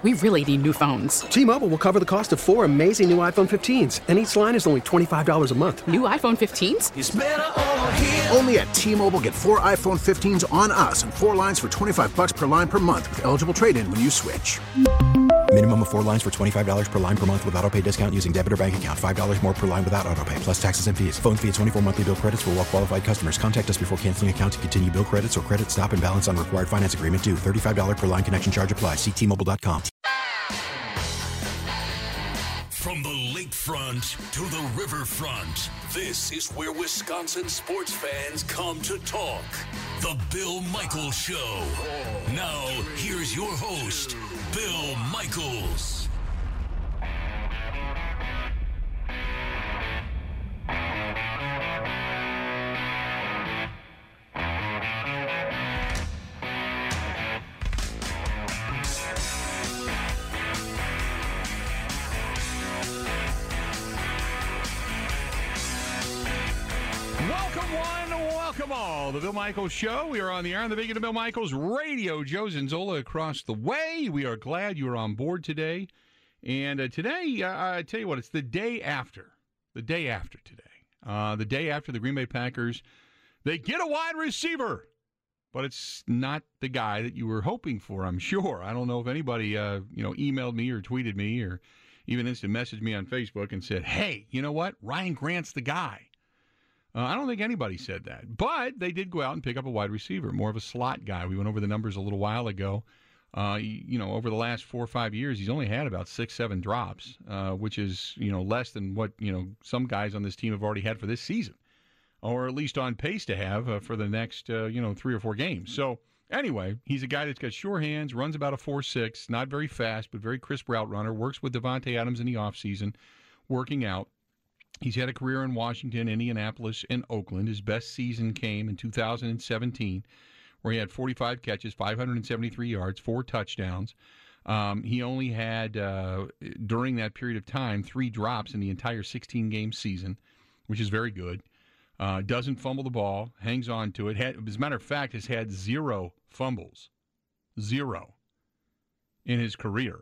We really need new phones. T-Mobile will cover the cost of 4 amazing new iPhone 15s, and each line is only $25 a month. New iPhone 15s? It's better over here. Only at T-Mobile, get 4 iPhone 15s on us and 4 lines for $25 per line per month with eligible trade-in when you switch. Minimum of 4 lines for $25 per line per month with autopay discount using debit or bank account. $5 more per line without autopay, plus taxes and fees. Phone fee at 24 monthly bill credits for well-qualified customers. Contact us before canceling account to continue bill credits or credit stop and balance on required finance agreement due. $35 per line connection charge applies. See T-Mobile.com. From the lakefront to the riverfront, this is where Wisconsin sports fans come to talk. The Bill Michaels Show. Now, here's your host, Bill Michaels. Welcome all. The Bill Michaels Show. We are on the air on the Big and Bill Michaels Radio. Joe Zanzola across the way. We are glad you are on board today. And today, I tell you what, it's the day after. The day after today. The day after the Green Bay Packers, they get a wide receiver. But it's not the guy that you were hoping for, I'm sure. I don't know if anybody, emailed me or tweeted me or even instant messaged me on Facebook and said, hey, you know what? Ryan Grant's the guy. I don't think anybody said that. But they did go out and pick up a wide receiver, more of a slot guy. We went over the numbers a little while ago. Over the last 4 or 5 years, he's only had about 6-7 drops, which is, less than what, some guys on this team have already had for this season, or at least on pace to have for the next, 3 or 4 games. So anyway, he's a guy that's got sure hands, runs about a 4.6, not very fast, but very crisp route runner, works with Devontae Adams in the offseason, working out. He's had a career in Washington, Indianapolis, and Oakland. His best season came in 2017, where he had 45 catches, 573 yards, 4 touchdowns. He only had, during that period of time, 3 drops in the entire 16-game season, which is very good. Doesn't fumble the ball, hangs on to it. As a matter of fact, has had 0 fumbles. 0 in his career.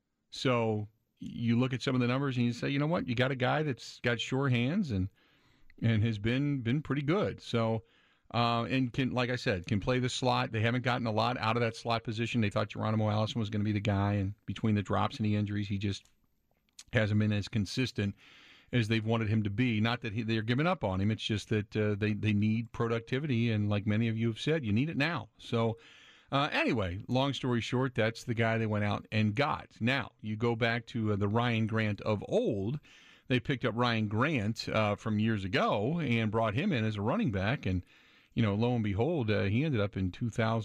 So you look at some of the numbers and you say, you know what, you got a guy that's got sure hands and has been pretty good. So, and can, like I said, can play the slot. They haven't gotten a lot out of that slot position. They thought Geronimo Allison was going to be the guy, and between the drops and the injuries, he just hasn't been as consistent as they've wanted him to be. Not that they're giving up on him. It's just that they need productivity, and like many of you have said, you need it now. So, anyway, long story short, that's the guy they went out and got. Now, you go back to the Ryan Grant of old. They picked up Ryan Grant from years ago and brought him in as a running back. And, lo and behold, he ended up in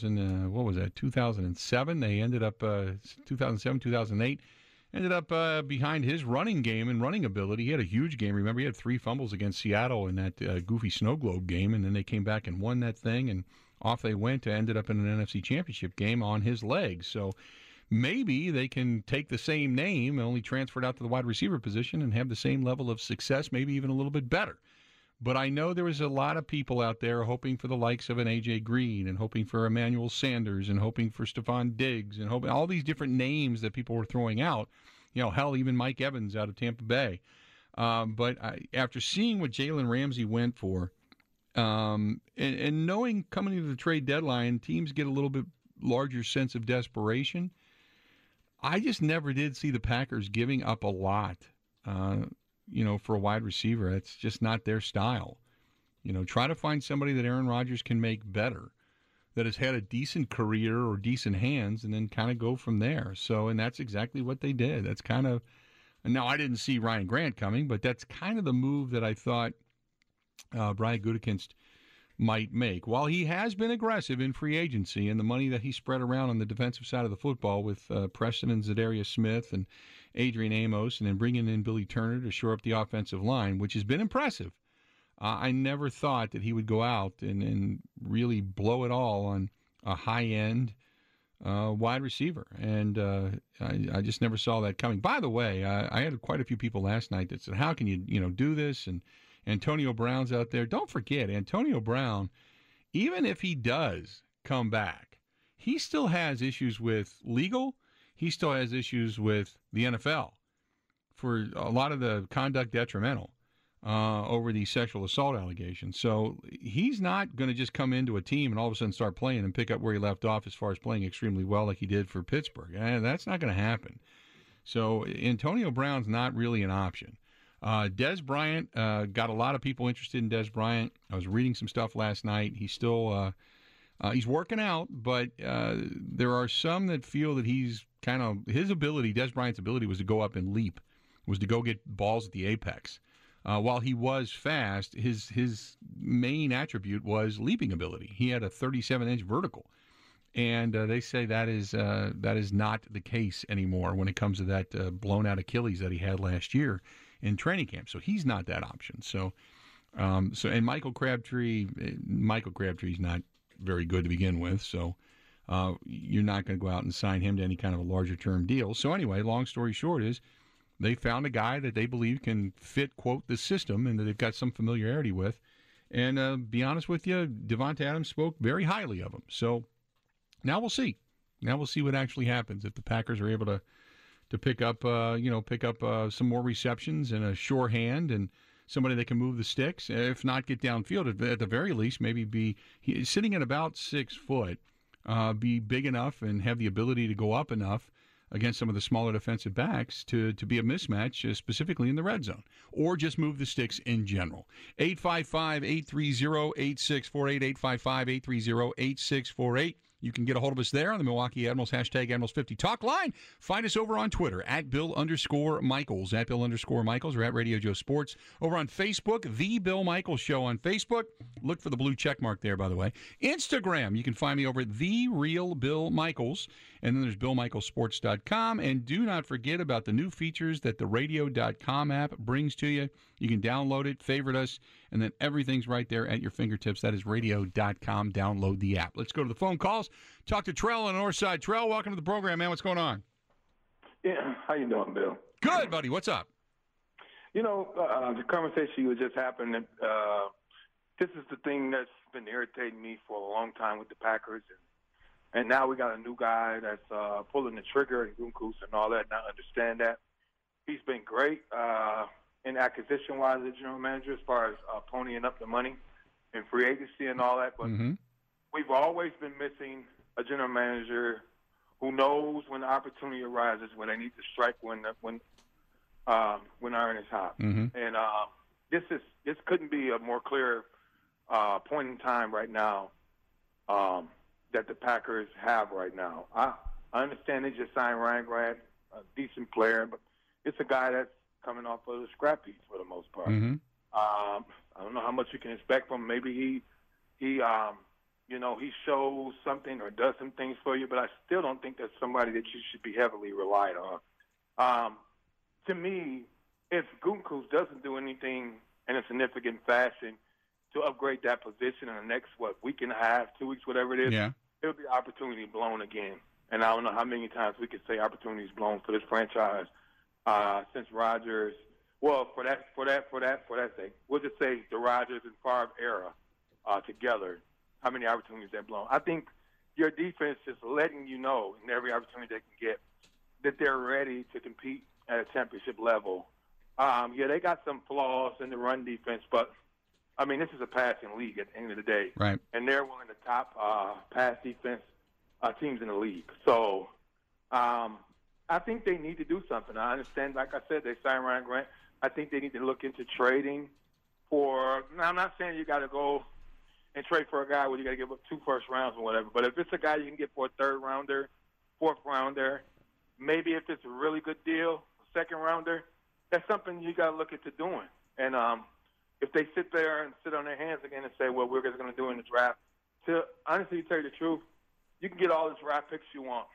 2007. They ended up 2007, 2008. Ended up behind his running game and running ability. He had a huge game. Remember, he had 3 fumbles against Seattle in that goofy snow globe game, and then they came back and won that thing, and off they went. Ended up in an NFC Championship game on his legs. So maybe they can take the same name, only transferred out to the wide receiver position, and have the same level of success, maybe even a little bit better. But I know there was a lot of people out there hoping for the likes of an A.J. Green and hoping for Emmanuel Sanders and hoping for Stephon Diggs and hoping all these different names that people were throwing out. Hell, even Mike Evans out of Tampa Bay. But after seeing what Jalen Ramsey went for, and knowing coming into the trade deadline, teams get a little bit larger sense of desperation. I just never did see the Packers giving up a lot, for a wide receiver. That's just not their style. Try to find somebody that Aaron Rodgers can make better, that has had a decent career or decent hands, and then kind of go from there. So, and that's exactly what they did. That's kind of, now I didn't see Ryan Grant coming, but that's kind of the move that I thought Brian Gutekunst might make. While he has been aggressive in free agency and the money that he spread around on the defensive side of the football with Preston and Zadarius Smith and Adrian Amos, and then bringing in Billy Turner to shore up the offensive line, which has been impressive. I never thought that he would go out and really blow it all on a high-end wide receiver. And I just never saw that coming. By the way, I had quite a few people last night that said, how can you do this? And Antonio Brown's out there. Don't forget, Antonio Brown, even if he does come back, he still has issues with legal. he still has issues with the NFL for a lot of the conduct detrimental over the sexual assault allegations. So he's not going to just come into a team and all of a sudden start playing and pick up where he left off as far as playing extremely well like he did for Pittsburgh. That's not going to happen. So Antonio Brown's not really an option. Des Bryant, got a lot of people interested in Des Bryant. I was reading some stuff last night. He's still he's working out, but there are some that feel that he's kind of his ability, Des Bryant's ability, was to go up and leap, was to go get balls at the apex. While he was fast, his main attribute was leaping ability. He had a 37-inch vertical, and they say that is not the case anymore when it comes to that blown-out Achilles that he had last year in training camp. So he's not that option. So and Michael Crabtree's not very good to begin with. So you're not going to go out and sign him to any kind of a larger-term deal. So anyway, long story short is, they found a guy that they believe can fit, quote, the system and that they've got some familiarity with. And be honest with you, Davante Adams spoke very highly of him. So now we'll see. Now we'll see what actually happens if the Packers are able to pick up some more receptions and a sure hand and somebody that can move the sticks. If not, get downfield. At the very least, maybe be sitting at about 6 foot, be big enough and have the ability to go up enough against some of the smaller defensive backs to be a mismatch, specifically in the red zone, or just move the sticks in general. 855-830-8648, 855-830-8648. You can get a hold of us there on the Milwaukee Admirals, hashtag Admirals50 Talk line. Find us over on Twitter, at Bill_Michaels, at Bill_Michaels, or at Radio Joe Sports. Over on Facebook, The Bill Michaels Show on Facebook. Look for the blue check mark there, by the way. Instagram, you can find me over at The Real Bill Michaels. And then there's BillMichaelsSports.com. And do not forget about the new features that the Radio.com app brings to you. You can download it, favorite us, and then everything's right there at your fingertips. That is Radio.com. Download the app. Let's go to the phone calls. Talk to Trell on the north side. Trell, welcome to the program, man. What's going on? Yeah, how you doing, Bill? Good, buddy. What's up? You know, the conversation was just happening. This is the thing that's been irritating me for a long time with the Packers, and now we got a new guy that's pulling the trigger, and Gutekunst and all that. And I understand that he's been great in acquisition-wise as general manager, as far as ponying up the money and free agency and all that. But we've always been missing a general manager who knows when the opportunity arises, when they need to strike when iron is hot. And this couldn't be a more clear point in time right now that the Packers have right now. I understand they just signed Ryan Grant, a decent player, but it's a guy that's coming off of the scrap heap for the most part. I don't know how much you can expect from him. Maybe he shows something or does some things for you, but I still don't think that's somebody that you should be heavily relied on. To me, if Gutekunst doesn't do anything in a significant fashion to upgrade that position in the next, week and a half, 2 weeks, whatever it is, it'll be opportunity blown again. And I don't know how many times we could say opportunities blown for this franchise since Rodgers. Well, for that sake, we'll just say the Rodgers and Favre era together. How many opportunities they've blown? I think your defense is letting you know in every opportunity they can get that they're ready to compete at a championship level. They got some flaws in the run defense, but I mean, this is a passing league at the end of the day. Right. And they're one of the top pass defense teams in the league. So I think they need to do something. I understand, like I said, they signed Ryan Grant. I think they need to look into trading for – now, I'm not saying you got to go and trade for a guy where you got to give up 2 first rounds or whatever, but if it's a guy you can get for a 3rd rounder, 4th rounder, maybe if it's a really good deal, 2nd rounder, that's something you got to look into doing. And if they sit there and sit on their hands again and say, well, we're just going to do it in the draft, to honestly tell you the truth, you can get all the draft picks you want.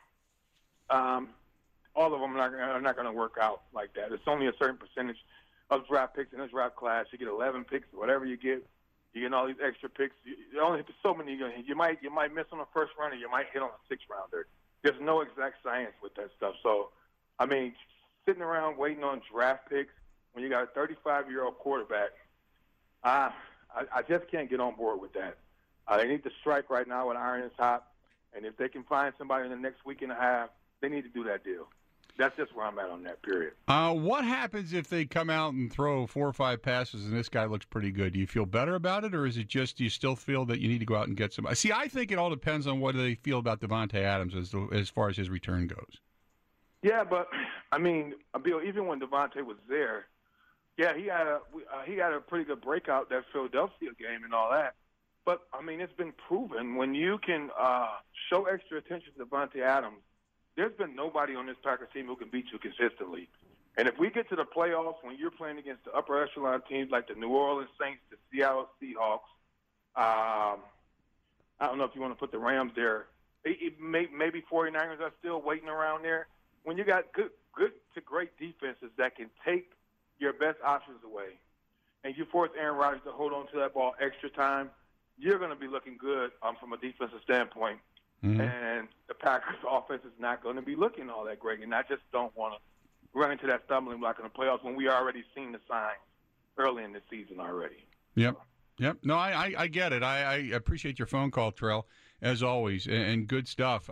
All of them are not going to work out like that. It's only a certain percentage of draft picks in a draft class. You get 11 picks, whatever you get all these extra picks. You only hit so many. You might miss on the 1st rounder. You might hit on a 6th rounder. There's no exact science with that stuff. So, I mean, sitting around waiting on draft picks when you got a 35-year-old quarterback, I just can't get on board with that. They need to strike right now when iron is hot. And if they can find somebody in the next week and a half they need to do that deal. That's just where I'm at on that, period. What happens if they come out and throw 4 or 5 passes and this guy looks pretty good? Do you feel better about it, or is it just do you still feel that you need to go out and get some? See, I think it all depends on what they feel about Davante Adams as far as his return goes. Yeah, but, I mean, Bill, even when Davante was there, yeah, he had a pretty good breakout that Philadelphia game and all that. But, I mean, it's been proven when you can show extra attention to Davante Adams, there's been nobody on this Packers team who can beat you consistently. And if we get to the playoffs when you're playing against the upper echelon teams like the New Orleans Saints, the Seattle Seahawks, I don't know if you want to put the Rams there. Maybe 49ers are still waiting around there. When you got good to great defenses that can take your best options away, and you force Aaron Rodgers to hold on to that ball extra time, you're going to be looking good from a defensive standpoint. Mm-hmm. And the Packers' offense is not going to be looking all that great. And I just don't want to run into that stumbling block in the playoffs when we already seen the signs early in the season already. Yep. No, I get it. I appreciate your phone call, Terrell, as always, and good stuff.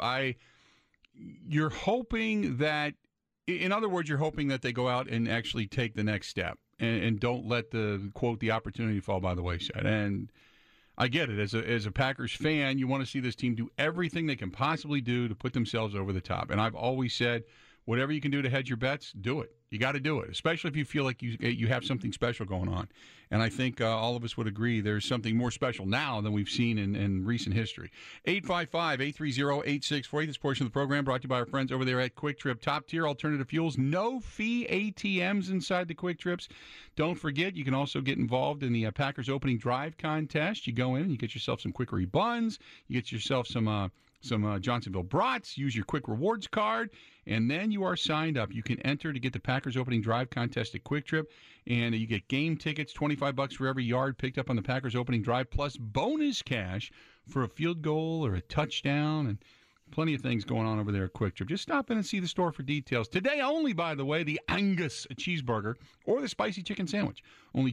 You're hoping that, in other words, you're hoping that they go out and actually take the next step and don't let the opportunity fall by the wayside. And I get it. As a Packers fan, you want to see this team do everything they can possibly do to put themselves over the top. And I've always said, whatever you can do to hedge your bets, do it. You got to do it, especially if you feel like you have something special going on. And I think all of us would agree there's something more special now than we've seen in recent history. 855-830-8648. This portion of the program brought to you by our friends over there at Quick Trip. Top tier alternative fuels, no fee ATMs inside the Quick Trips. Don't forget, you can also get involved in the Packers opening drive contest. You go in and you get yourself some Quickery buns. You get yourself some Johnsonville brats. Use your Quick Rewards card, and then you are signed up. You can enter to get the Packers opening drive contest at Quick Trip, and you get game tickets, $25 for every yard picked up on the Packers opening drive, plus bonus cash for a field goal or a touchdown, and plenty of things going on over there at Quick Trip. Just stop in and see the store for details. Today only, by the way, the Angus cheeseburger or the spicy chicken sandwich, only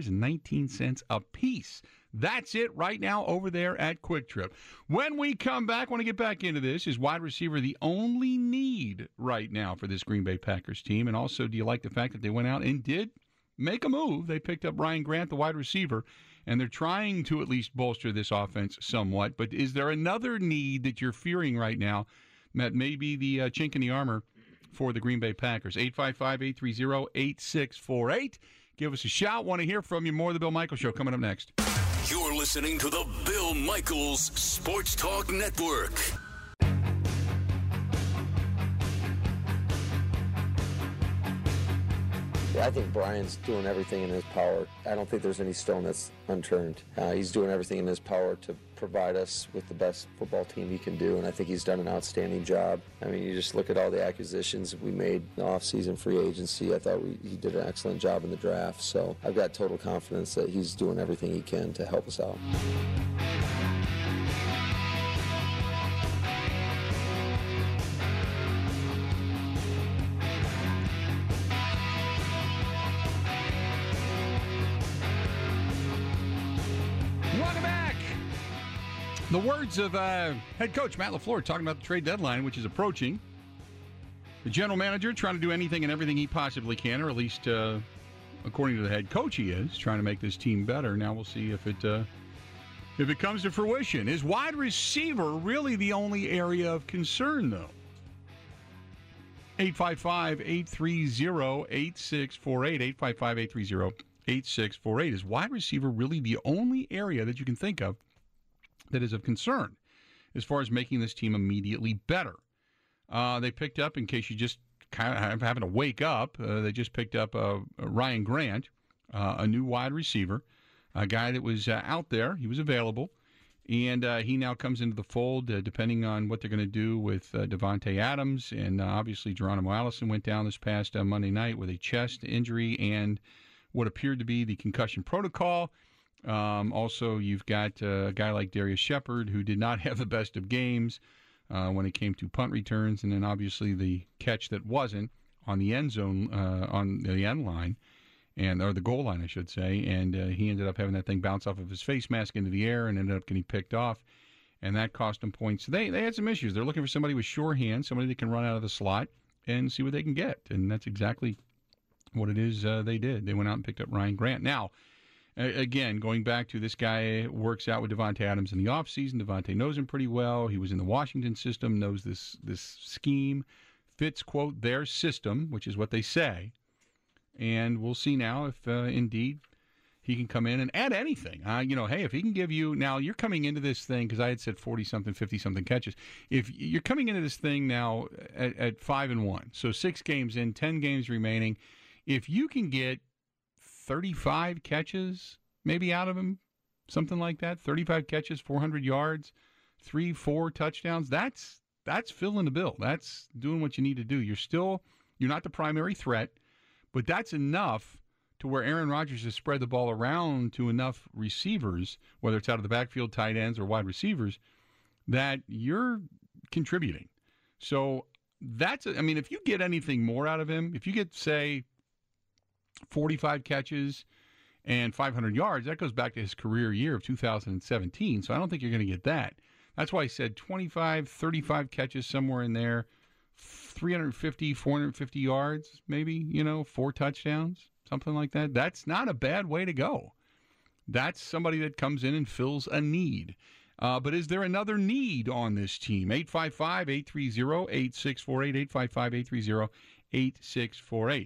$2.19 a piece. That's it right now over there at Quick Trip. When we come back, want to get back into this, is wide receiver the only need right now for this Green Bay Packers team? And also, do you like the fact that they went out and did make a move? They picked up Ryan Grant, the wide receiver, and they're trying to at least bolster this offense somewhat. But is there another need that you're fearing right now that may be the chink in the armor for the Green Bay Packers? 855-830-8648. Give us a shout. Want to hear from you. More of the Bill Michaels Show coming up next. You're listening to the Bill Michaels Sports Talk Network. Yeah, I think Brian's doing everything in his power. I don't think there's any stone that's unturned. He's doing everything in his power to provide us with the best football team he can do, and I think he's done an outstanding job. I mean, you just look at all the acquisitions we made in the offseason free agency. I thought he did an excellent job in the draft, so I've got total confidence that he's doing everything he can to help us out. Welcome back. The words of head coach Matt LaFleur talking about the trade deadline, which is approaching. The general manager trying to do anything and everything he possibly can, or at least according to the head coach he is, trying to make this team better. Now we'll see if it comes to fruition. Is wide receiver really the only area of concern, though? 855-830-8648. 855-830-8648. Is wide receiver really the only area that you can think of that is of concern as far as making this team immediately better? They picked up, in case you just kind of having to wake up, they just picked up Ryan Grant, a new wide receiver, a guy that was out there. He was available, and he now comes into the fold depending on what they're going to do with Davante Adams. And obviously Geronimo Allison went down this past Monday night with a chest injury and what appeared to be the concussion protocol. Also, you've got a guy like Darius Shepard, who did not have the best of games when it came to punt returns, and then obviously the catch that wasn't on the end zone, on the end line, or the goal line, I should say, and he ended up having that thing bounce off of his face mask into the air and ended up getting picked off. and that cost them points. They had some issues. They're looking for somebody with sure hands, somebody that can run out of the slot and see what they can get, and that's exactly what it is they did. They went out and picked up Ryan Grant. Now, again, going back to this guy works out with Devontae Adams in the offseason. Devontae knows him pretty well. He was in the Washington system, knows this scheme, fits, quote, their system, which is what they say. And we'll see now if indeed he can come in and add anything. Hey, if he can give you, now you're coming into this thing, because I had said 40-something, 50-something catches. If you're coming into this thing now at 5-1, so 6 games in, 10 games remaining, if you can get 35 catches maybe out of him, something like that, 35 catches, 400 yards, 3-4 touchdowns, that's filling the bill. That's doing what you need to do. You're not the primary threat, but that's enough to where Aaron Rodgers has spread the ball around to enough receivers, whether it's out of the backfield, tight ends, or wide receivers, that you're contributing. So if you get anything more out of him, if you get, say, 45 catches and 500 yards, that goes back to his career year of 2017. So I don't think you're going to get that. That's why I said 25, 35 catches, somewhere in there, 350, 450 yards, maybe, 4 touchdowns, something like that. That's not a bad way to go. That's somebody that comes in and fills a need. But is there another need on this team? 855-830-8648, 855-830-8648.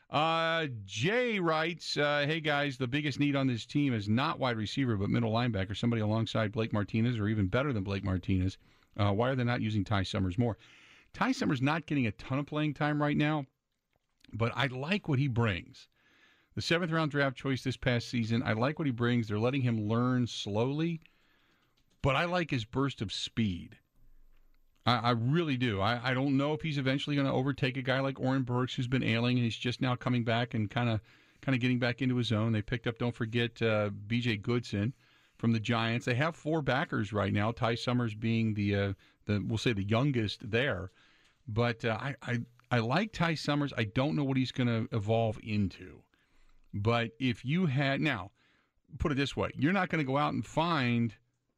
Jay writes, hey, guys, the biggest need on this team is not wide receiver but middle linebacker, somebody alongside Blake Martinez or even better than Blake Martinez. Why are they not using Ty Summers more? Ty Summers not getting a ton of playing time right now, but I like what he brings. The 7th-round draft choice this past season, I like what he brings. They're letting him learn slowly, but I like his burst of speed. I really do. I don't know if he's eventually going to overtake a guy like Oren Burks, who's been ailing, and he's just now coming back and kind of getting back into his zone. They picked up, don't forget, B.J. Goodson from the Giants. They have 4 backers right now, Ty Summers being the we'll say the youngest there. But I like Ty Summers. I don't know what he's going to evolve into. But if you had, now, put it this way, you're not going to go out and find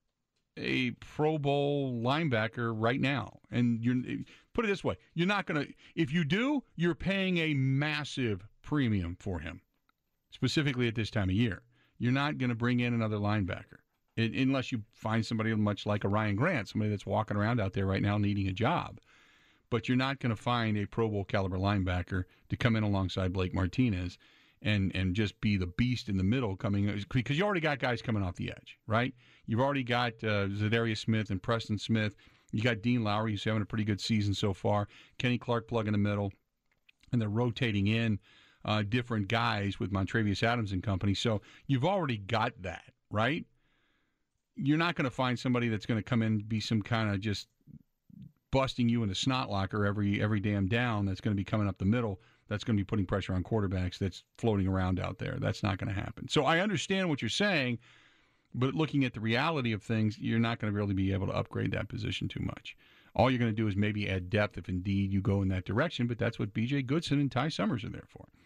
a Pro Bowl linebacker right now. And put it this way, you're not going to, if you do, you're paying a massive premium for him, specifically at this time of year. You're not going to bring in another linebacker unless you find somebody much like a Ryan Grant, somebody that's walking around out there right now needing a job. But you're not going to find a Pro Bowl caliber linebacker to come in alongside Blake Martinez and just be the beast in the middle coming, because you already got guys coming off the edge, right? You've already got Zadarius Smith and Preston Smith. You got Dean Lowry, who's having a pretty good season so far. Kenny Clark plug in the middle. And they're rotating in different guys with Montravius Adams and company. So you've already got that, right? You're not going to find somebody that's going to come in and be some kind of just busting you in a snot locker every damn down that's going to be coming up the middle, that's going to be putting pressure on quarterbacks, that's floating around out there. That's not going to happen. So I understand what you're saying, but looking at the reality of things, you're not going to really be able to upgrade that position too much. All you're going to do is maybe add depth if indeed you go in that direction, but that's what B.J. Goodson and Ty Summers are there for.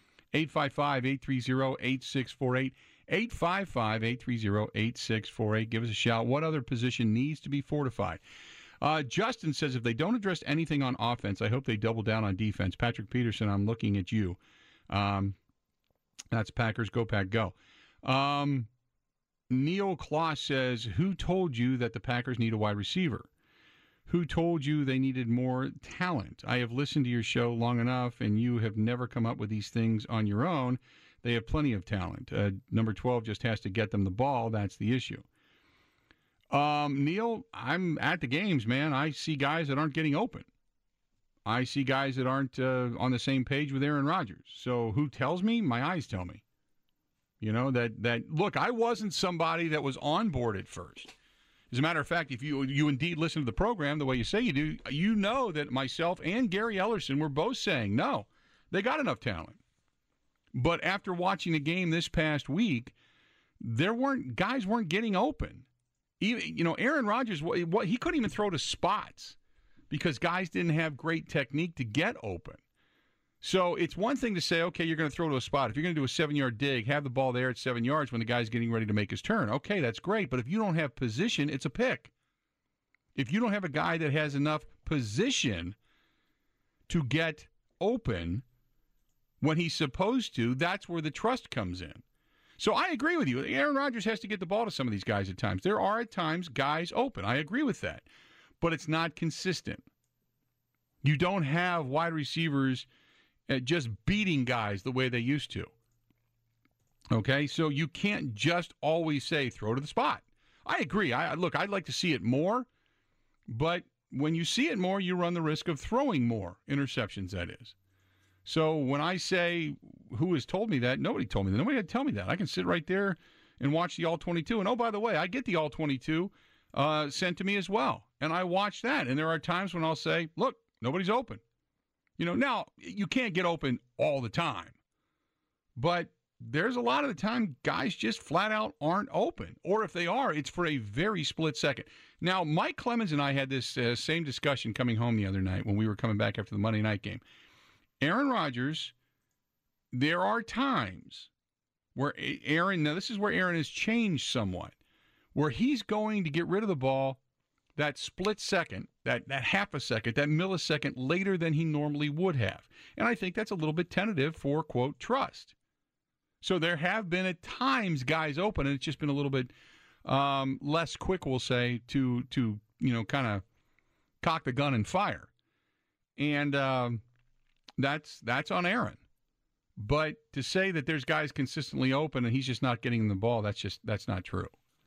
855-830-8648, 855-830-8648. Give us a shout. What other position needs to be fortified? Justin says, if they don't address anything on offense, I hope they double down on defense. Patrick Peterson, I'm looking at you. That's Packers. Go, Pack, go. Neil Kloss says, who told you that the Packers need a wide receiver? Who told you they needed more talent? I have listened to your show long enough, and you have never come up with these things on your own. They have plenty of talent. Number 12 just has to get them the ball. That's the issue. Neil, I'm at the games, man. I see guys that aren't getting open. I see guys that aren't on the same page with Aaron Rodgers. So who tells me? My eyes tell me. You know, that look, I wasn't somebody that was on board at first. As a matter of fact, if you indeed listen to the program the way you say you do, you know that myself and Gary Ellerson were both saying, no, they got enough talent. But after watching the game this past week, guys weren't getting open. Even, Aaron Rodgers, he couldn't even throw to spots because guys didn't have great technique to get open. So it's one thing to say, okay, you're going to throw to a spot. If you're going to do a 7-yard dig, have the ball there at 7 yards when the guy's getting ready to make his turn. Okay, that's great. But if you don't have position, it's a pick. If you don't have a guy that has enough position to get open when he's supposed to, that's where the trust comes in. So I agree with you. Aaron Rodgers has to get the ball to some of these guys at times. There are at times guys open. I agree with that. But it's not consistent. You don't have wide receivers just beating guys the way they used to. Okay? So you can't just always say throw to the spot. I agree. Look, I'd like to see it more. But when you see it more, you run the risk of throwing more interceptions, that is. So when I say who has told me that, nobody told me that. Nobody had to tell me that. I can sit right there and watch the All-22. And, oh, by the way, I get the All-22 sent to me as well. And I watch that. And there are times when I'll say, look, nobody's open. Now, you can't get open all the time. But there's a lot of the time guys just flat out aren't open. Or if they are, it's for a very split second. Now, Mike Clemens and I had this same discussion coming home the other night when we were coming back after the Monday night game. Aaron Rodgers, there are times where Aaron, now this is where Aaron has changed somewhat, where he's going to get rid of the ball that split second, that half a second, that millisecond later than he normally would have. And I think that's a little bit tentative for, quote, trust. So there have been at times guys open, and it's just been a little bit less quick, we'll say, to kind of cock the gun and fire. And that's on Aaron. But to say that there's guys consistently open and he's just not getting the ball, that's not true.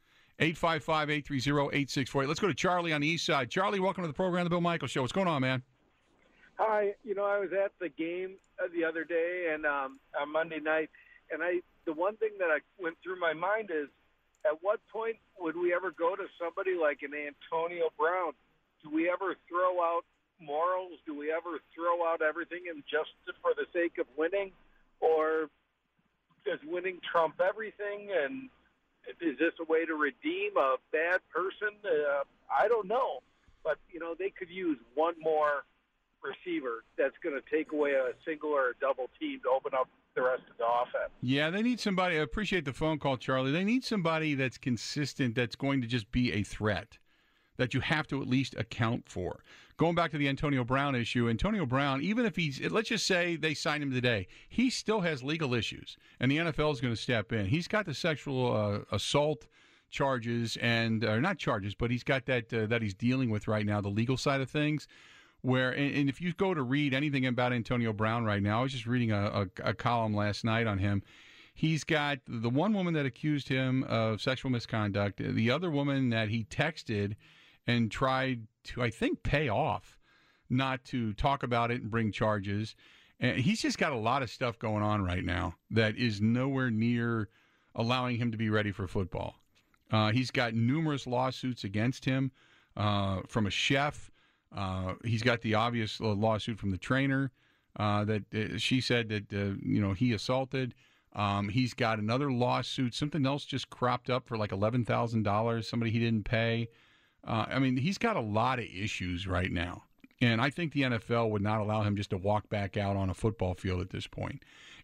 855-830-8648. Let's go to Charlie on the east side. Charlie, welcome to the program, The Bill Michaels Show. What's going on, man? Hi. I was at the game the other day and on Monday night, and the one thing that went through my mind is, at what point would we ever go to somebody like an Antonio Brown? Do we ever throw out morals? Do we ever throw out everything and just for the sake of winning? Or does winning trump everything? And is this a way to redeem a bad person? I don't know. But, they could use one more receiver that's going to take away a single or a double team to open up the rest of the offense. Yeah, they need somebody. I appreciate the phone call, Charlie. They need somebody that's consistent, that's going to just be a threat, that you have to at least account for. Going back to the Antonio Brown issue, Antonio Brown, even if let's just say they signed him today, he still has legal issues, and the NFL is going to step in. He's got the sexual assault charges, and not charges, but he's got that he's dealing with right now, the legal side of things. And if you go to read anything about Antonio Brown right now, I was just reading a column last night on him. He's got the one woman that accused him of sexual misconduct, the other woman that he texted and tried to, I think, pay off not to talk about it and bring charges. And he's just got a lot of stuff going on right now that is nowhere near allowing him to be ready for football. He's got numerous lawsuits against him from a chef. He's got the obvious lawsuit from the trainer that she said that he assaulted. He's got another lawsuit. Something else just cropped up for like $11,000. Somebody he didn't pay. He's got a lot of issues right now. And I think the NFL would not allow him just to walk back out on a football field at this point.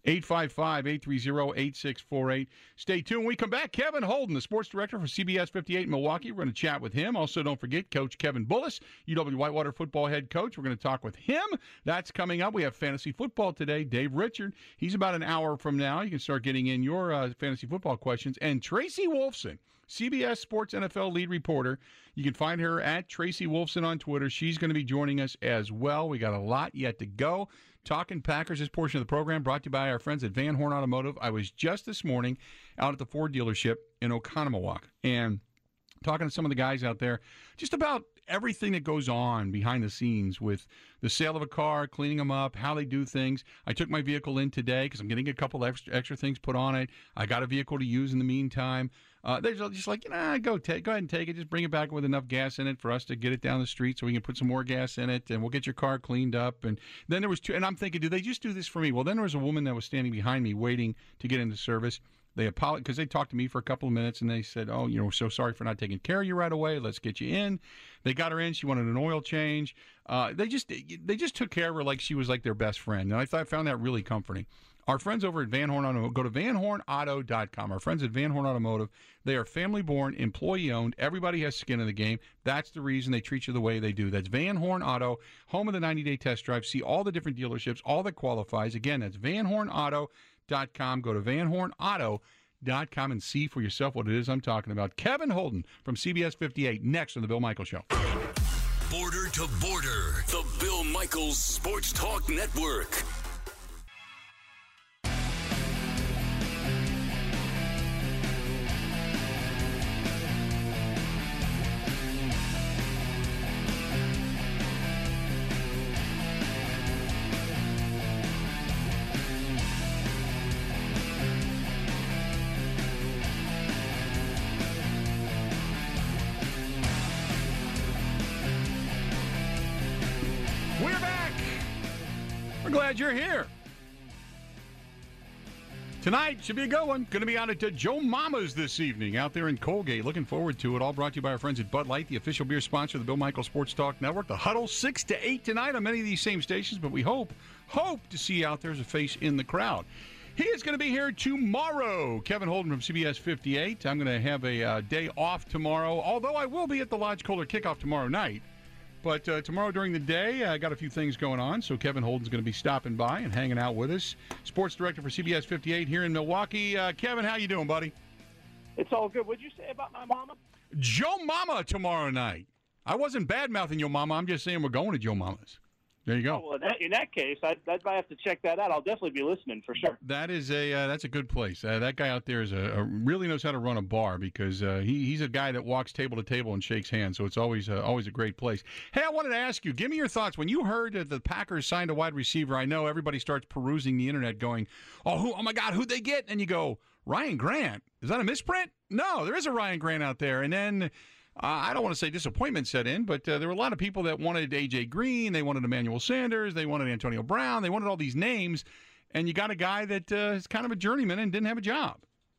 855-830-8648. Stay tuned. When we come back, Kevin Holden, the sports director for CBS 58 in Milwaukee. We're going to chat with him. Also, don't forget Coach Kevin Bullis, UW-Whitewater football head coach. We're going to talk with him. That's coming up. We have fantasy football today. Dave Richard, he's about an hour from now. You can start getting in your fantasy football questions. And Tracy Wolfson, CBS Sports NFL lead reporter. You can find her at Tracy Wolfson on Twitter. She's going to be joining us as well. We got a lot yet to go. Talking Packers, this portion of the program brought to you by our friends at Van Horn Automotive. I was just this morning out at the Ford dealership in Oconomowoc and talking to some of the guys out there just about everything that goes on behind the scenes with the sale of a car, cleaning them up, how they do things. I took my vehicle in today because I'm getting a couple extra things put on it. I got a vehicle to use in the meantime. They're just like, go ahead and take it. Just bring it back with enough gas in it for us to get it down the street so we can put some more gas in it, and we'll get your car cleaned up. And then there was two, and I'm thinking, do they just do this for me? Well, then there was a woman that was standing behind me waiting to get into service. They apologized because they talked to me for a couple of minutes, and they said, we're so sorry for not taking care of you right away. Let's get you in. They got her in. She wanted an oil change. They just took care of her like she was like their best friend. And I found that really comforting. Our friends over at Van Horn Automotive, go to vanhornauto.com. Our friends at Van Horn Automotive, they are family-born, employee-owned. Everybody has skin in the game. That's the reason they treat you the way they do. That's Van Horn Auto, home of the 90-day test drive. See all the different dealerships, all that qualifies. Again, that's vanhornauto.com. Go to vanhornauto.com and see for yourself what it is I'm talking about. Kevin Holden from CBS 58, next on The Bill Michaels Show. Border to Border, the Bill Michaels Sports Talk Network. We're back. We're glad you're here. Tonight should be a good one. Going to be out at Joe Mama's this evening out there in Colgate. Looking forward to it. All brought to you by our friends at Bud Light, the official beer sponsor of the Bill Michaels Sports Talk Network. The Huddle 6 to 8 tonight on many of these same stations, but we hope to see you out there as a face in the crowd. He is going to be here tomorrow. Kevin Holden from CBS 58. I'm going to have a day off tomorrow, although I will be at the Lodge Kohler kickoff tomorrow night. But tomorrow during the day, I got a few things going on, so Kevin Holden's going to be stopping by and hanging out with us. Sports director for CBS 58 here in Milwaukee. Kevin, how you doing, buddy? It's all good. What'd you say about my mama? Joe Mama tomorrow night. I wasn't bad-mouthing your mama. I'm just saying we're going to Joe Mama's. There you go. Oh, well, in that case, I might have to check that out. I'll definitely be listening for sure. That is that's a good place. That guy out there is really knows how to run a bar because he's a guy that walks table to table and shakes hands. So it's always a great place. Hey, I wanted to ask you, give me your thoughts when you heard that the Packers signed a wide receiver. I know everybody starts perusing the internet, going, "Oh my God, who'd they get?" And you go, "Ryan Grant." Is that a misprint? No, there is a Ryan Grant out there, and then. I don't want to say disappointment set in, but there were a lot of people that wanted A.J. Green, they wanted Emmanuel Sanders, they wanted Antonio Brown, they wanted all these names, and you got a guy that is kind of a journeyman and didn't have a job.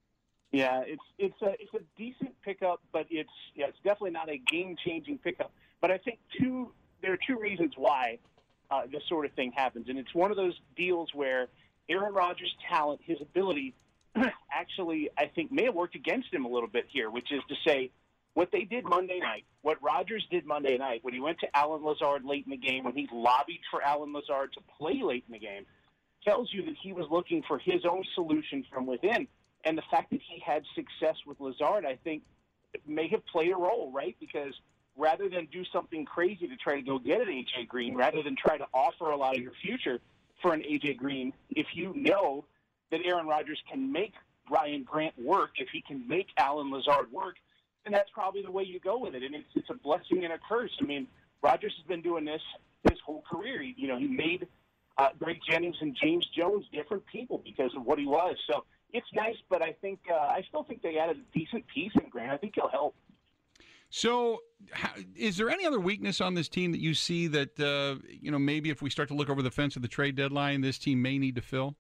Yeah, it's a decent pickup, but it's definitely not a game-changing pickup. But I think there are two reasons why this sort of thing happens, and it's one of those deals where Aaron Rodgers' talent, his ability, actually I think may have worked against him a little bit here, which is to say, what they did Monday night, what Rodgers did Monday night, when he went to Allen Lazard late in the game, when he lobbied for Allen Lazard to play late in the game, tells you that he was looking for his own solution from within. And the fact that he had success with Lazard, I think, may have played a role, right? Because rather than do something crazy to try to go get an A.J. Green, rather than try to offer a lot of your future for an A.J. Green, if you know that Aaron Rodgers can make Ryan Grant work, if he can make Allen Lazard work, and that's probably the way you go with it. And it's a blessing and a curse. I mean, Rodgers has been doing this his whole career. He made Greg Jennings and James Jones different people because of what he was. So it's nice, but I still think they added a decent piece in Grant. I think he'll help. So is there any other weakness on this team that you see that, maybe if we start to look over the fence of the trade deadline, this team may need to fill?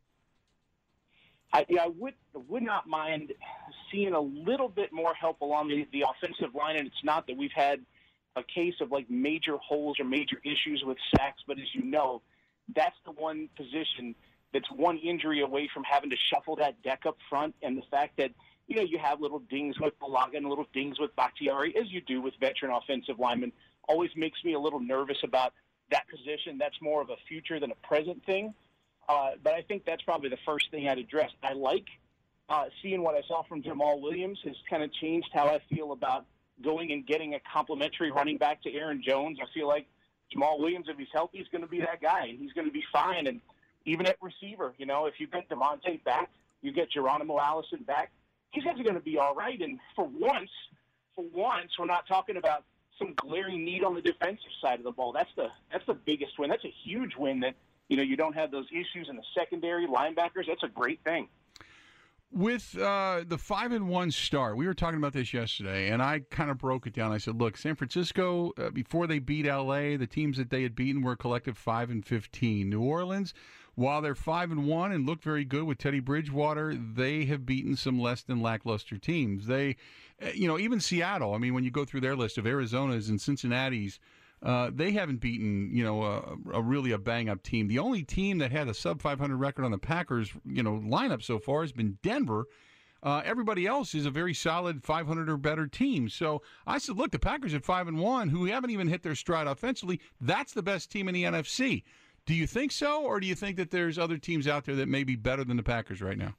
I would not mind seeing a little bit more help along the offensive line, and it's not that we've had a case of like major holes or major issues with sacks, but as you know, that's the one position that's one injury away from having to shuffle that deck up front, and the fact that you have little dings with Bulaga and little dings with Bakhtiari, as you do with veteran offensive linemen, always makes me a little nervous about that position. That's more of a future than a present thing. But I think that's probably the first thing I'd address. I like seeing what I saw from Jamal Williams has kind of changed how I feel about going and getting a complimentary running back to Aaron Jones. I feel like Jamal Williams, if he's healthy, is going to be that guy, and he's going to be fine. And even at receiver, if you get DeMonte back, you get Geronimo Allison back, these guys are going to be all right. And for once, we're not talking about some glaring need on the defensive side of the ball. That's the biggest win. That's a huge win that, you don't have those issues in the secondary linebackers. That's a great thing. With the 5-1 start, we were talking about this yesterday, and I kind of broke it down. I said, look, San Francisco, before they beat L.A., the teams that they had beaten were a collective 5-15. New Orleans, while they're 5-1 and look very good with Teddy Bridgewater, they have beaten some less than lackluster teams. They, even Seattle, I mean, when you go through their list of Arizona's and Cincinnati's, They haven't beaten, really a bang-up team. The only team that had a sub-500 record on the Packers, lineup so far has been Denver. Everybody else is a very solid 500 or better team. So I said, look, the Packers at 5-1, who haven't even hit their stride offensively, that's the best team in the NFC. Do you think so, or do you think that there's other teams out there that may be better than the Packers right now?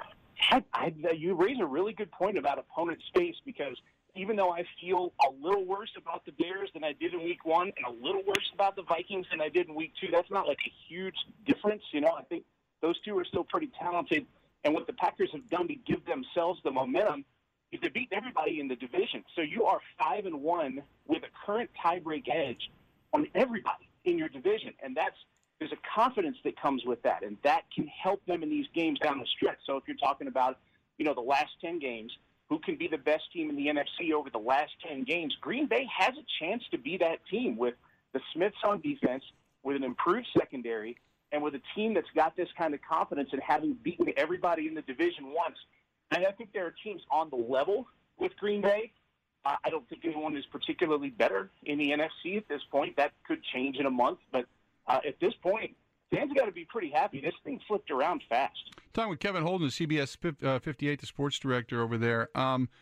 You raise a really good point about opponent space, because even though I feel a little worse about the Bears than I did in Week 1 and a little worse about the Vikings than I did in Week 2, that's not like a huge difference. I think those two are still pretty talented. And what the Packers have done to give themselves the momentum is to beat everybody in the division. So you are 5-1 with a current tiebreak edge on everybody in your division. And there's a confidence that comes with that, and that can help them in these games down the stretch. So if you're talking about, the last 10 games, who can be the best team in the NFC over the last 10 games, Green Bay has a chance to be that team with the Smiths on defense, with an improved secondary, and with a team that's got this kind of confidence in having beaten everybody in the division once. And I think there are teams on the level with Green Bay. I don't think anyone is particularly better in the NFC at this point. That could change in a month. But at this point, fans got to be pretty happy. This thing flipped around fast. Talking with Kevin Holden, CBS 58, the sports director over there.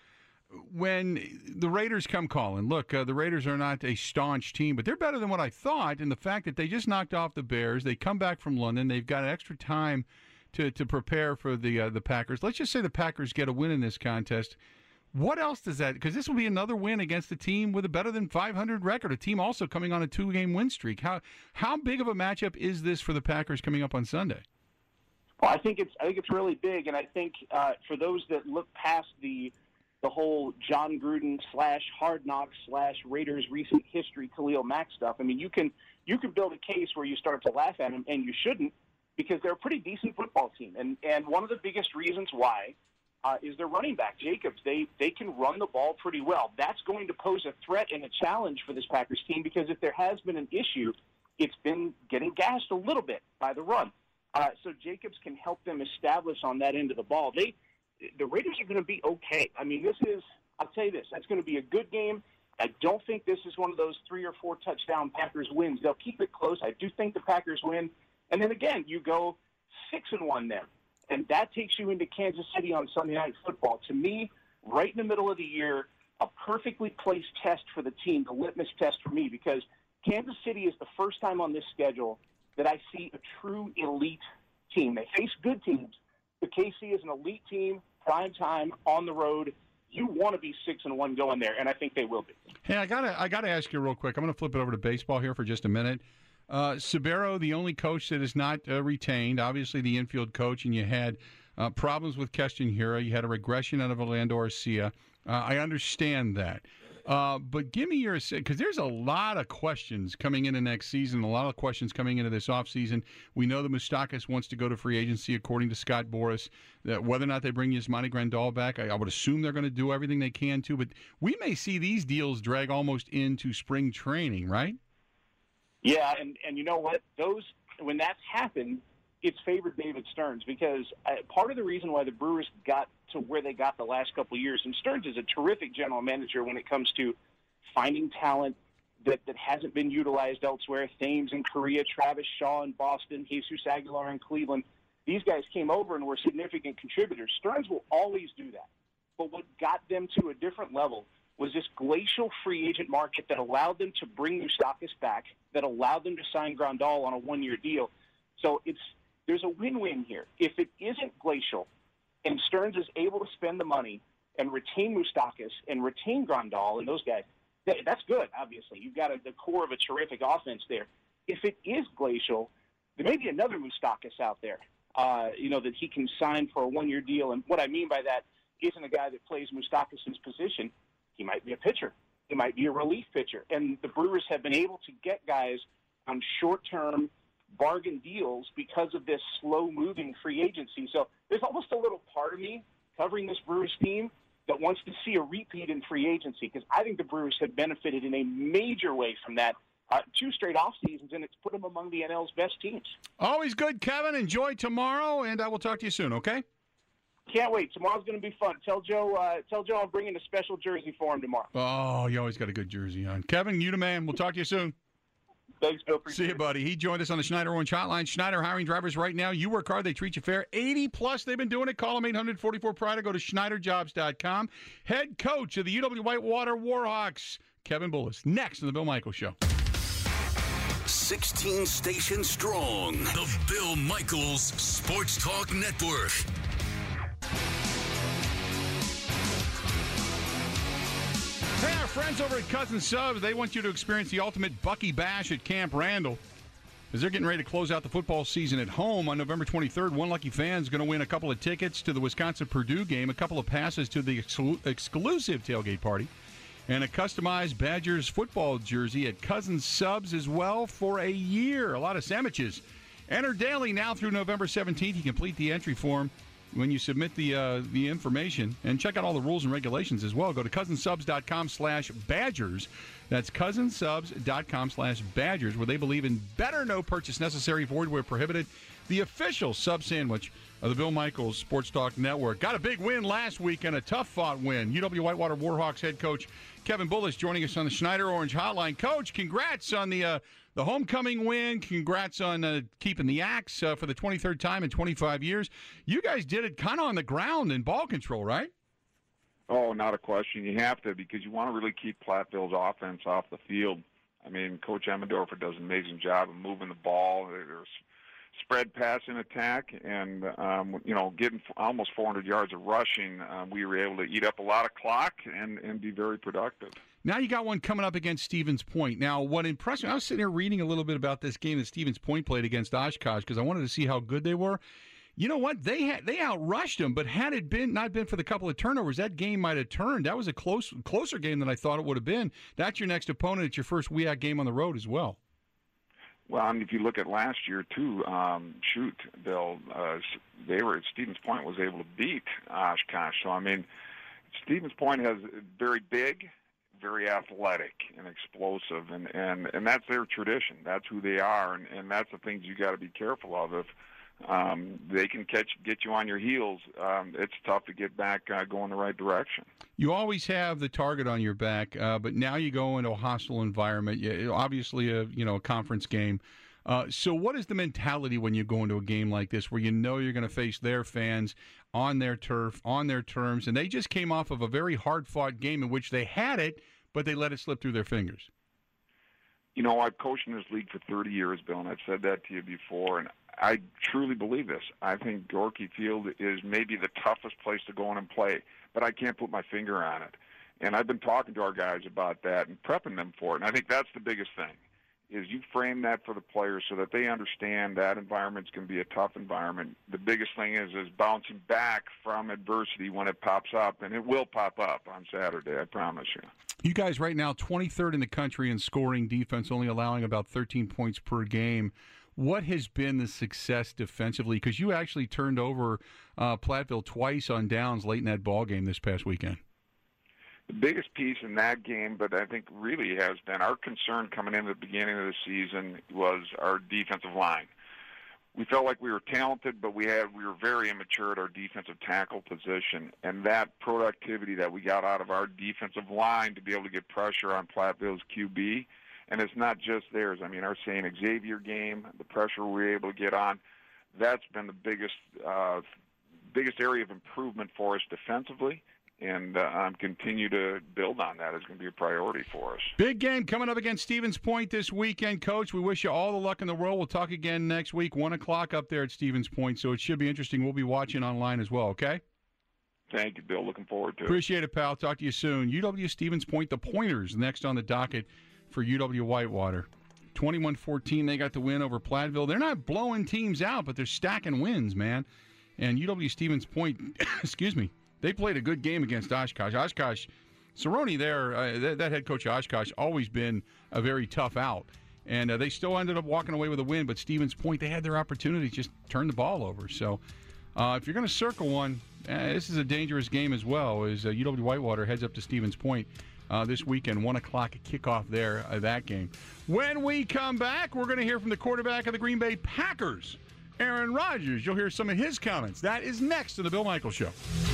When the Raiders come calling, look, the Raiders are not a staunch team, but they're better than what I thought. And the fact that they just knocked off the Bears, they come back from London, they've got extra time to prepare for the Packers. Let's just say the Packers get a win in this contest. What else does that? Because this will be another win against a team with a better than 500 record, a team also coming on a 2-game win streak. How big of a matchup is this for the Packers coming up on Sunday? Well, I think it's really big, and I think for those that look past the whole John Gruden / Hard Knocks / Raiders recent history Khalil Mack stuff. I mean, you can build a case where you start to laugh at them, and you shouldn't, because they're a pretty decent football team. And one of the biggest reasons why is their running back, Jacobs. They can run the ball pretty well. That's going to pose a threat and a challenge for this Packers team, because if there has been an issue, it's been getting gassed a little bit by the run. So Jacobs can help them establish on that end of the ball. The Raiders are going to be okay. I mean, I'll tell you this, that's going to be a good game. I don't think this is one of those 3 or 4 touchdown Packers wins. They'll keep it close. I do think the Packers win. And then again, you go 6-1 then. And that takes you into Kansas City on Sunday Night Football. To me, right in the middle of the year, a perfectly placed test for the team, the litmus test for me, because Kansas City is the first time on this schedule that I see a true elite team. They face good teams, but KC is an elite team, prime time, on the road. You want to be 6-1 going there, and I think they will be. Hey, I gotta ask you real quick. I'm going to flip it over to baseball here for just a minute. Sabero, the only coach that is not retained, obviously the infield coach, and you had problems with Keston Hiura. You had a regression out of Orlando Arcia. I understand that. But give me your – because there's a lot of questions coming into next season, a lot of questions coming into this offseason. We know that Moustakas wants to go to free agency, according to Scott Boras. That whether or not they bring Yasmani Grandal back, I would assume they're going to do everything they can to. But we may see these deals drag almost into spring training, right? Yeah, and you know what? When that's happened, it's favored David Stearns, because part of the reason why the Brewers got to where they got the last couple of years, and Stearns is a terrific general manager when it comes to finding talent that hasn't been utilized elsewhere. Thames in Korea, Travis Shaw in Boston, Jesus Aguilar in Cleveland. These guys came over and were significant contributors. Stearns will always do that. But what got them to a different level was this glacial free agent market that allowed them to bring Moustakas back, that allowed them to sign Grandal on a 1-year deal. So there's a win-win here. If it isn't glacial and Stearns is able to spend the money and retain Moustakas and retain Grandal and those guys, that's good, obviously. You've got the core of a terrific offense there. If it is glacial, there may be another Moustakas out there, that he can sign for a 1-year deal. And what I mean by that isn't a guy that plays Moustakas' position. He might be a pitcher. He might be a relief pitcher. And the Brewers have been able to get guys on short-term bargain deals because of this slow-moving free agency. So there's almost a little part of me covering this Brewers team that wants to see a repeat in free agency, because I think the Brewers have benefited in a major way from that. 2 straight off seasons, and it's put them among the NL's best teams. Always good, Kevin. Enjoy tomorrow, and I will talk to you soon, okay? Can't wait. Tomorrow's going to be fun. Tell Joe I'm bringing a special jersey for him tomorrow. Oh, you always got a good jersey on. Kevin, you the man. We'll talk to you soon. Thanks, Bill. See you, buddy. He joined us on the Schneider Orange Hotline. Schneider hiring drivers right now. You work hard, they treat you fair. 80+ they've been doing it. Call them 844-PRIDE or go to schneiderjobs.com. Head coach of the UW Whitewater Warhawks, Kevin Bullis. Next on the Bill Michaels Show. 16 stations strong. The Bill Michaels Sports Talk Network. Hey, our friends over at Cousin Subs, they want you to experience the ultimate Bucky Bash at Camp Randall. As they're getting ready to close out the football season at home on November 23rd, one lucky fan is going to win a couple of tickets to the Wisconsin-Purdue game, a couple of passes to the exclusive tailgate party, and a customized Badgers football jersey at Cousin Subs as well for a year. A lot of sandwiches. Enter daily now through November 17th. You complete the entry form when you submit the information, and check out all the rules and regulations as well. Go to cousinsubs.com/Badgers. That's cousinsubs.com/Badgers, where they believe in better, no purchase necessary, void where prohibited. The official sub sandwich of the Bill Michaels Sports Talk Network. Got a big win last week and a tough-fought win. UW Whitewater Warhawks head coach Kevin Bullis joining us on the Schneider Orange Hotline. Coach, congrats on the homecoming win. Congrats on keeping the axe for the 23rd time in 25 years. You guys did it kind of on the ground in ball control, right? Oh, not a question. You have to, because you want to really keep Platteville's offense off the field. I mean, Coach Emmendorfer does an amazing job of moving the ball. There's spread passing attack, and getting almost 400 yards of rushing. We were able to eat up a lot of clock and be very productive. Now you got one coming up against Stevens Point. Now, what impressed me, I was sitting here reading a little bit about this game that Stevens Point played against Oshkosh because I wanted to see how good they were. You know what? They outrushed them, but had it not been for the couple of turnovers, that game might have turned. That was a closer game than I thought it would have been. That's your next opponent. It's your first WIAC game on the road as well. Well, I mean, if you look at last year too, Bill, Stevens Point was able to beat Oshkosh. So I mean, Stevens Point has very big, very athletic and explosive, and that's their tradition. That's who they are, and that's the things you got to be careful of. If they can get you on your heels, it's tough to get back going the right direction. You always have the target on your back, but now you go into a hostile environment. Obviously, a conference game. So, what is the mentality when you go into a game like this, where you know you're going to face their fans on their turf, on their terms, and they just came off of a very hard-fought game in which they had it, but they let it slip through their fingers? You know, I've coached in this league for 30 years, Bill, and I've said that to you before, and I truly believe this. I think Gorky Field is maybe the toughest place to go in and play, but I can't put my finger on it. And I've been talking to our guys about that and prepping them for it. And I think that's the biggest thing, is you frame that for the players so that they understand that environment's going to be a tough environment. The biggest thing is bouncing back from adversity when it pops up, and it will pop up on Saturday, I promise you. You guys right now 23rd in the country in scoring defense, only allowing about 13 points per game. What has been the success defensively? Because you actually turned over Platteville twice on downs late in that ball game this past weekend. The biggest piece in that game, but I think really has been our concern coming into the beginning of the season, was our defensive line. We felt like we were talented, but we were very immature at our defensive tackle position, and that productivity that we got out of our defensive line to be able to get pressure on Platteville's QB. And it's not just theirs. I mean, our St. Xavier game, the pressure we were able to get on, that's been the biggest area of improvement for us defensively. And continue to build on that is going to be a priority for us. Big game coming up against Stevens Point this weekend, Coach. We wish you all the luck in the world. We'll talk again next week, 1 o'clock up there at Stevens Point. So it should be interesting. We'll be watching online as well, okay? Thank you, Bill. Looking forward to it. Appreciate it, pal. Talk to you soon. UW Stevens Point, the Pointers, next on the docket for UW Whitewater. 21-14, they got the win over Platteville. They're not blowing teams out, but they're stacking wins, man. And UW Stevens Point, excuse me, they played a good game against Oshkosh. Oshkosh, Cerrone there, that head coach of Oshkosh, always been a very tough out. And they still ended up walking away with a win, but Stevens Point, they had their opportunity to just turn the ball over. So if you're going to circle one, this is a dangerous game as well, as UW Whitewater heads up to Stevens Point this weekend, 1 o'clock kickoff there, that game. When we come back, we're going to hear from the quarterback of the Green Bay Packers, Aaron Rodgers. You'll hear some of his comments. That is next in the Bill Michaels Show.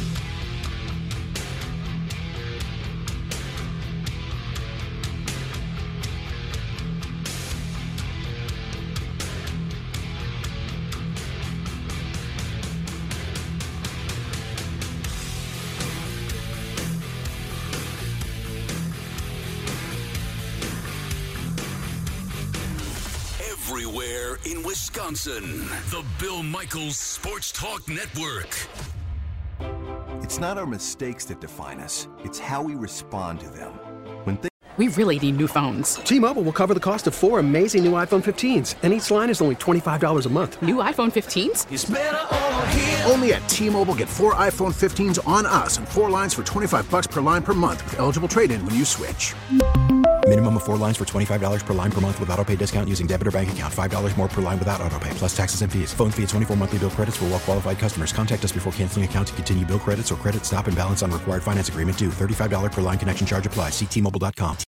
Everywhere in Wisconsin, the Bill Michaels Sports Talk Network. It's not our mistakes that define us. It's how we respond to them. We really need new phones. T-Mobile will cover the cost of 4 amazing new iPhone 15s, and each line is only $25 a month. New iPhone 15s? It's better over here. Only at T-Mobile, get 4 iPhone 15s on us and 4 lines for $25 per line per month with eligible trade-in when you switch. Minimum of 4 lines for $25 per line per month with autopay discount using debit or bank account. $5 more per line without autopay, plus taxes and fees. Phone fee at 24 monthly bill credits for well-qualified customers. Contact us before canceling account to continue bill credits or credit stop and balance on required finance agreement due. $35 per line connection charge applies. See T-Mobile.com.